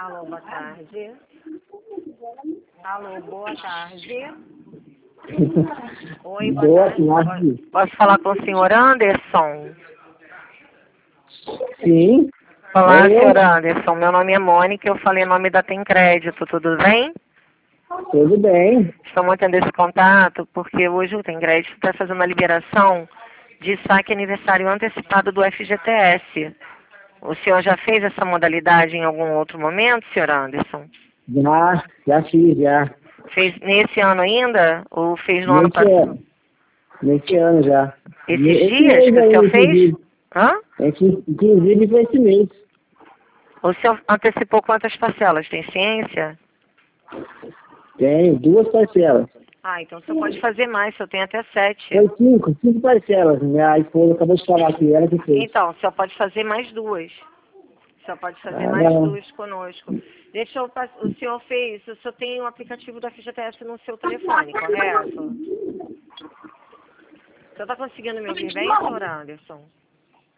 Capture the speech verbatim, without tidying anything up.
Alô, boa tarde. Alô, boa tarde. Oi, boa, Boa tarde. tarde. Posso falar com o senhor Anderson? Sim. Olá, É eu. senhor Anderson. Meu nome é Mônica, eu falei em nome da Tem Crédito, tudo bem? Tudo bem. Estou mantendo esse contato porque hoje o Tem Crédito está fazendo a liberação de saque aniversário antecipado do F G T S. O senhor já fez essa modalidade em algum outro momento, senhor Anderson? Já, já fiz, já. Fez nesse ano ainda ou fez no ano Nesse passado? ano. Nesse ano já. Esses Esse dias mês que o aí, senhor fez? inclusive. Hã? Esse, inclusive foi esse mês. O senhor antecipou quantas parcelas? Tem ciência? Tem duas parcelas. Ah, então o senhor pode fazer mais, o senhor tem até sete. Foi cinco, cinco parcelas. Minha esposa acabou de falar que ela que fez. Então, o senhor pode fazer mais duas. O senhor pode fazer Ah, mais não. duas conosco. Deixa eu pass- O senhor fez, o senhor tem o aplicativo da F G T S no seu telefone, correto? O senhor está conseguindo me ouvir bem, senhor Anderson?